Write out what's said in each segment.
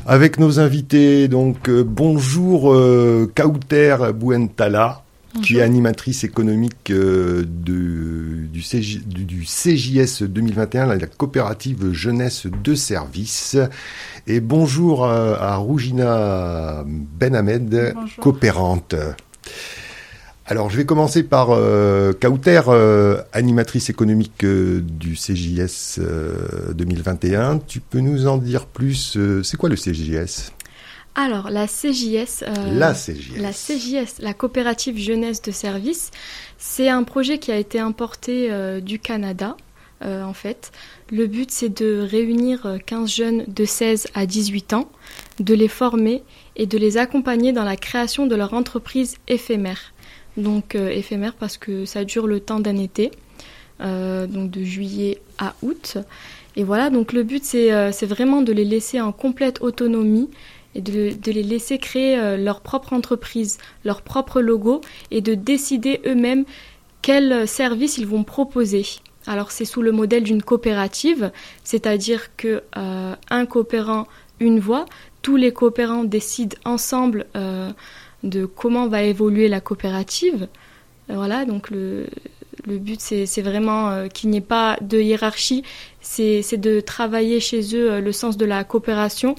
Avec nos invités, donc bonjour Kauter Bouentala, qui est animatrice économique du CJS 2021, la coopérative jeunesse de service. Et bonjour à Rougina Benhamed, coopérante. Alors, je vais commencer par Kauter, animatrice économique du CJS 2021. Tu peux nous en dire plus? C'est quoi le CJS? Alors, la CJS, la coopérative jeunesse de service, c'est un projet qui a été importé du Canada, en fait. Le but, c'est de réunir 15 jeunes de 16 à 18 ans, de les former et de les accompagner dans la création de leur entreprise éphémère. Donc éphémère parce que ça dure le temps d'un été, donc de juillet à août. Et voilà, donc le but c'est vraiment de les laisser en complète autonomie et de les laisser créer leur propre entreprise, leur propre logo et de décider eux-mêmes quels services ils vont proposer. Alors c'est sous le modèle d'une coopérative, c'est-à-dire que un coopérant, une voix, tous les coopérants décident ensemble de comment va évoluer la coopérative. Voilà, donc le but, c'est vraiment qu'il n'y ait pas de hiérarchie, c'est de travailler chez eux le sens de la coopération,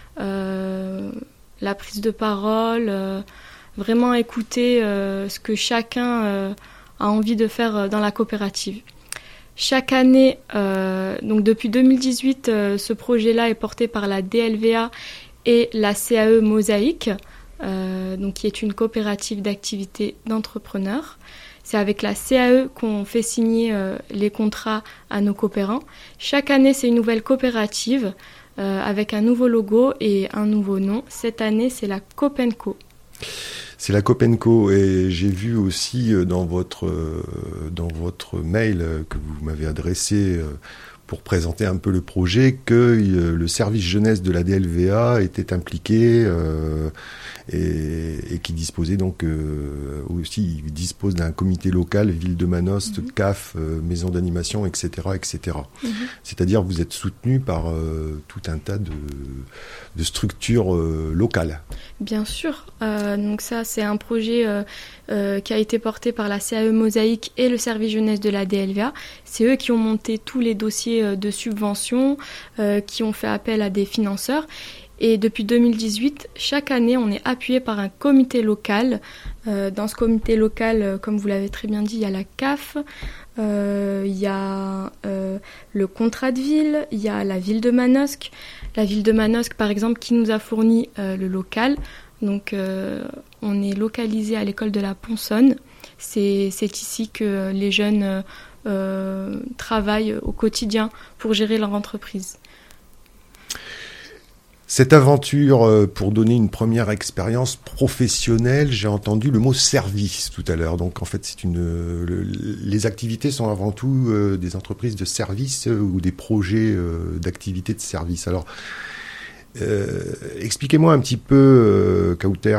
la prise de parole, vraiment écouter ce que chacun a envie de faire dans la coopérative. Chaque année, donc depuis 2018, ce projet-là est porté par la DLVA et la CAE Mosaïque, donc qui est une coopérative d'activité d'entrepreneurs. C'est avec la CAE qu'on fait signer les contrats à nos coopérants. Chaque année, c'est une nouvelle coopérative avec un nouveau logo et un nouveau nom. Cette année, c'est la Copenco. C'est la Copenco, et j'ai vu aussi dans votre mail que vous m'avez adressé pour présenter un peu le projet, que le service jeunesse de la DLVA était impliqué et qui disposait donc aussi, il dispose d'un comité local, ville de Manosque, CAF, maison d'animation, etc., etc. C'est-à-dire vous êtes soutenu par tout un tas de structures locales. Bien sûr. Donc ça, c'est un projet qui a été porté par la CAE Mosaïque et le service jeunesse de la DLVA. C'est eux qui ont monté tous les dossiers de subvention, qui ont fait appel à des financeurs. Et depuis 2018, chaque année, on est appuyé par un comité local. Dans ce comité local, comme vous l'avez très bien dit, il y a la CAF, il y a le contrat de ville, il y a la ville de Manosque. La ville de Manosque, par exemple, qui nous a fourni le local. Donc, on est localisé à l'école de la Ponsonne. C'est ici que les jeunes travaillent au quotidien pour gérer leur entreprise. Cette aventure, pour donner une première expérience professionnelle, j'ai entendu le mot service tout à l'heure. Donc en fait, les activités sont avant tout des entreprises de service ou des projets d'activités de service. Alors, expliquez-moi un petit peu, Kauter,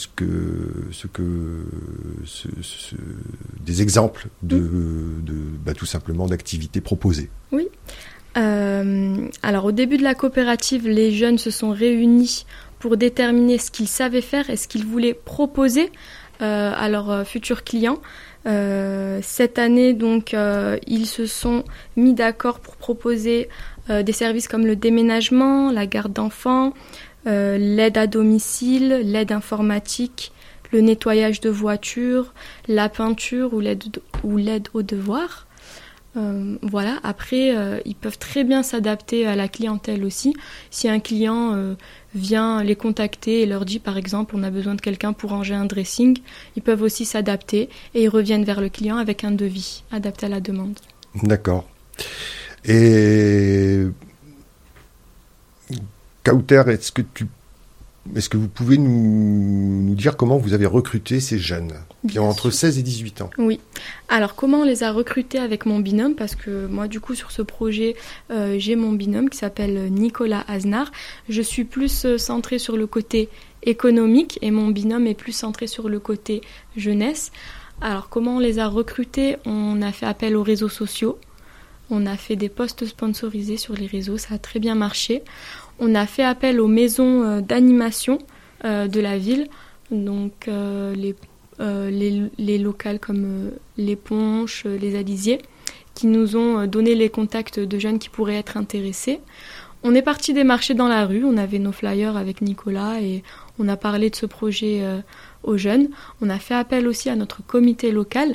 des exemples tout simplement d'activités proposées. Oui. Alors au début de la coopérative, les jeunes se sont réunis pour déterminer ce qu'ils savaient faire et ce qu'ils voulaient proposer à leurs futurs clients. Cette année, donc, ils se sont mis d'accord pour proposer des services comme le déménagement, la garde d'enfants, l'aide à domicile, l'aide informatique, le nettoyage de voitures, la peinture ou l'aide aux devoirs. Voilà. Après, ils peuvent très bien s'adapter à la clientèle aussi. Si un client vient les contacter et leur dit, par exemple, on a besoin de quelqu'un pour ranger un dressing, ils peuvent aussi s'adapter et ils reviennent vers le client avec un devis adapté à la demande. D'accord. Et Kauter, est-ce que vous pouvez nous dire comment vous avez recruté ces jeunes qui ont entre 16 et 18 ans? Oui. Alors, comment on les a recrutés avec mon binôme? Parce que moi, du coup, sur ce projet, j'ai mon binôme qui s'appelle Nicolas Aznar. Je suis plus centrée sur le côté économique et mon binôme est plus centré sur le côté jeunesse. Alors, comment on les a recrutés? On a fait appel aux réseaux sociaux. On a fait des posts sponsorisés sur les réseaux. Ça a très bien marché. on a fait appel aux maisons d'animation de la ville, donc les locales comme les Ponches, les Alisiers, qui nous ont donné les contacts de jeunes qui pourraient être intéressés. On est parti démarcher dans la rue, on avait nos flyers avec Nicolas et on a parlé de ce projet aux jeunes. On a fait appel aussi à notre comité local.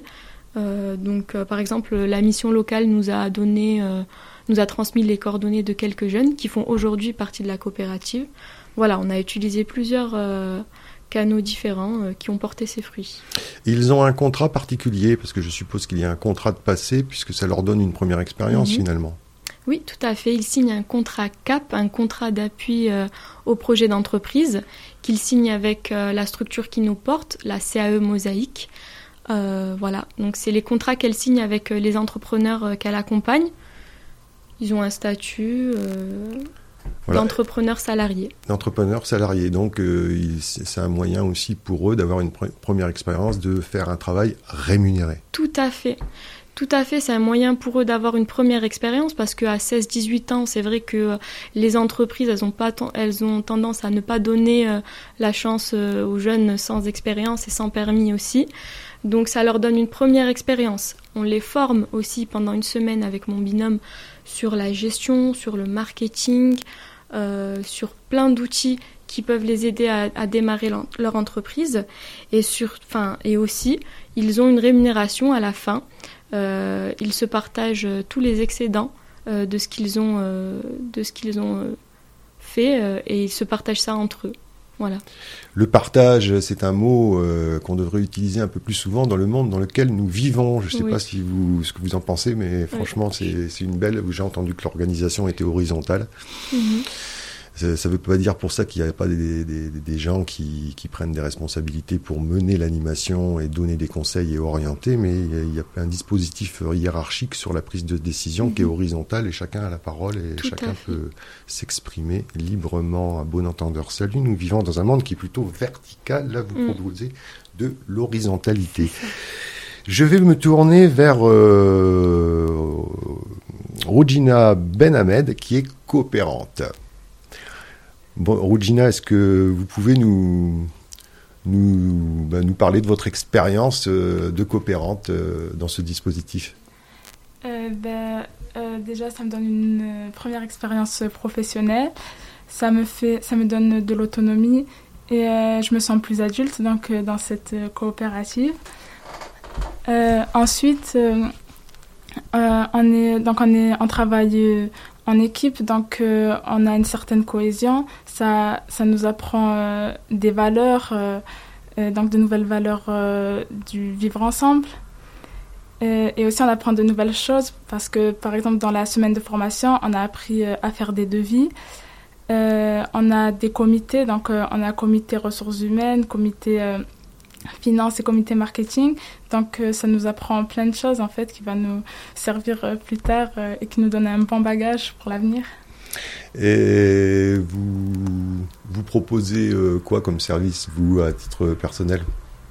Par exemple, la mission locale nous a transmis les coordonnées de quelques jeunes qui font aujourd'hui partie de la coopérative. Voilà, on a utilisé plusieurs canaux différents qui ont porté ses fruits. Ils ont un contrat particulier, parce que je suppose qu'il y a un contrat de passé, puisque ça leur donne une première expérience finalement. Oui, tout à fait. Ils signent un contrat CAP, un contrat d'appui au projet d'entreprise, qu'ils signent avec la structure qui nous porte, la CAE Mosaïque. Voilà, donc c'est les contrats qu'elle signe avec les entrepreneurs qu'elle accompagne. Ils ont un statut d'entrepreneur salarié. D'entrepreneur salarié, donc c'est un moyen aussi pour eux d'avoir une première expérience, de faire un travail rémunéré. Tout à fait. Tout à fait, c'est un moyen pour eux d'avoir une première expérience parce qu'à 16-18 ans, c'est vrai que les entreprises, elles ont tendance à ne pas donner la chance aux jeunes sans expérience et sans permis aussi. Donc ça leur donne une première expérience. On les forme aussi pendant une semaine avec mon binôme sur la gestion, sur le marketing, sur plein d'outils qui peuvent les aider à démarrer leur entreprise. Et aussi, ils ont une rémunération à la fin. Ils se partagent tous les excédents de ce qu'ils ont fait et ils se partagent ça entre eux. Voilà. Le partage, c'est un mot qu'on devrait utiliser un peu plus souvent dans le monde dans lequel nous vivons. Je ne sais pas ce que vous en pensez, mais franchement, c'est une belle... J'ai entendu que l'organisation était horizontale. Ça ne veut pas dire pour ça qu'il n'y a pas des gens qui prennent des responsabilités pour mener l'animation et donner des conseils et orienter, mais il y a un dispositif hiérarchique sur la prise de décision qui est horizontal et chacun a la parole et chacun peut s'exprimer librement à bon entendeur. Salut, nous vivons dans un monde qui est plutôt vertical. Là, vous proposez de l'horizontalité. Je vais me tourner vers Rougina Benhamed, qui est coopérante. Bon, Rougina, est-ce que vous pouvez nous parler de votre expérience de coopérante dans ce dispositif ? Déjà, ça me donne une première expérience professionnelle. Ça me donne de l'autonomie et je me sens plus adulte dans cette coopérative. Ensuite, on travaille en équipe, donc on a une certaine cohésion. Ça nous apprend des valeurs, donc de nouvelles valeurs du vivre ensemble. Et aussi on apprend de nouvelles choses parce que par exemple dans la semaine de formation, on a appris à faire des devis. On a des comités, donc on a comité ressources humaines, comité finance et comité marketing. Donc ça nous apprend plein de choses en fait qui va nous servir plus tard et qui nous donne un bon bagage pour l'avenir. Et vous proposez quoi comme service, vous, à titre personnel ?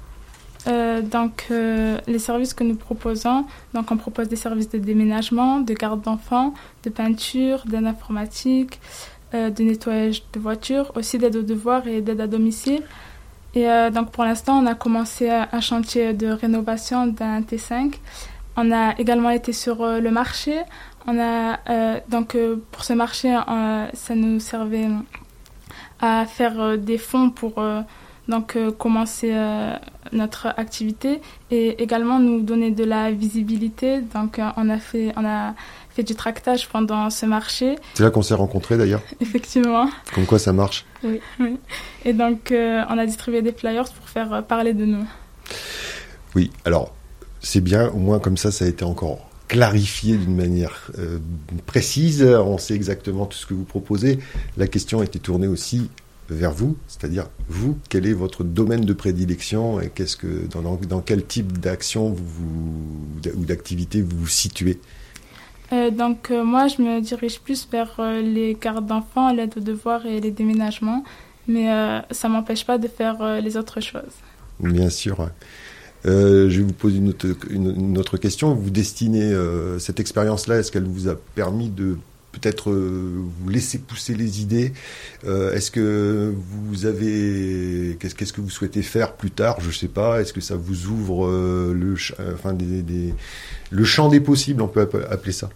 Les services que nous proposons, donc on propose des services de déménagement, de garde d'enfants, de peinture, d'aide informatique, de nettoyage de voitures, aussi d'aide aux devoirs et d'aide à domicile. Et donc pour l'instant, on a commencé un chantier de rénovation d'un T5. On a également été sur le marché. On a pour ce marché, ça nous servait à faire des fonds pour commencer notre activité et également nous donner de la visibilité. Donc on a fait du tractage pendant ce marché. C'est là qu'on s'est rencontrés d'ailleurs. Effectivement. Comme quoi ça marche. Oui. Et donc on a distribué des flyers pour faire parler de nous. Oui, alors c'est bien, au moins comme ça a été encore clarifié d'une manière précise. On sait exactement tout ce que vous proposez. La question était tournée aussi vers vous, c'est-à-dire vous, quel est votre domaine de prédilection et dans quel type d'action ou d'activité vous vous situez ? Moi, je me dirige plus vers les gardes d'enfants, l'aide aux devoirs et les déménagements, mais ça ne m'empêche pas de faire les autres choses. Bien sûr. Je vais vous poser une autre question. Vous destinez cette expérience-là, est-ce qu'elle vous a permis de peut-être vous laisser pousser les idées. Est-ce que vous avez, qu'est-ce que vous souhaitez faire plus tard? Je sais pas. Est-ce que ça vous ouvre le champ des possibles, on peut appeler ça?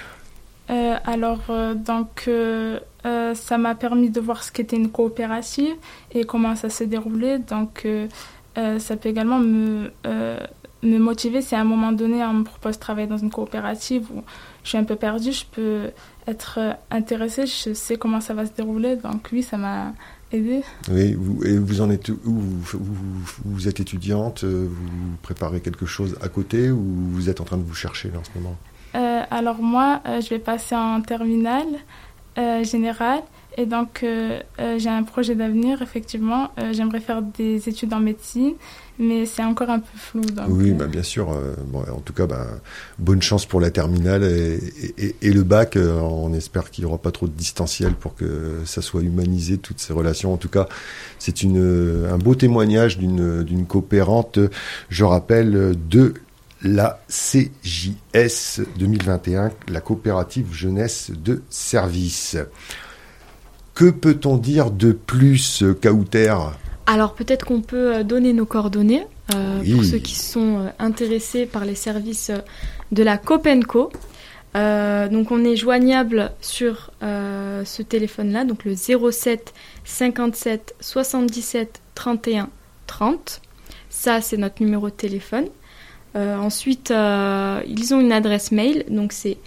Ça m'a permis de voir ce qu'était une coopérative et comment ça se déroulait. Donc, ça peut également me motiver si à un moment donné, on me propose de travailler dans une coopérative où je suis un peu perdue, je peux être intéressée, je sais comment ça va se dérouler. Donc oui, ça m'a aidée. Oui, vous en êtes où? Vous êtes étudiante, vous préparez quelque chose à côté ou vous êtes en train de vous chercher là, en ce moment? Alors moi, je vais passer en terminale générale et donc j'ai un projet d'avenir, effectivement. J'aimerais faire des études en médecine, mais c'est encore un peu flou. Donc, oui, bien sûr. En tout cas, bonne chance pour la terminale et le bac. On espère qu'il n'y aura pas trop de distanciel pour que ça soit humanisé, toutes ces relations. En tout cas, c'est un beau témoignage d'une coopérante, je rappelle, de la CJS 2021, la coopérative jeunesse de service. Que peut-on dire de plus, Kauter? Alors peut-être qu'on peut donner nos coordonnées pour ceux qui sont intéressés par les services de la Copenco. Donc on est joignable sur ce téléphone-là, donc le 07 57 77 31 30. Ça, c'est notre numéro de téléphone. Ensuite, ils ont une adresse mail, donc c'est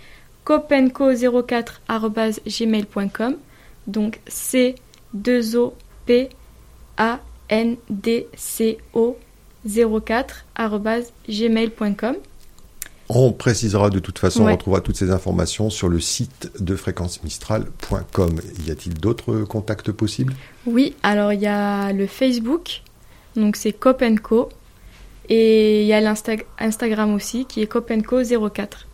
copenco04@gmail.com. Donc CEANDCO04@gmail.com. On précisera de toute façon, on retrouvera toutes ces informations sur le site de fréquencemistral.com. Y a-t-il d'autres contacts possibles? Oui, alors il y a le Facebook, donc c'est Copenco. Et il y a l'Instagram aussi, qui est Copenco04.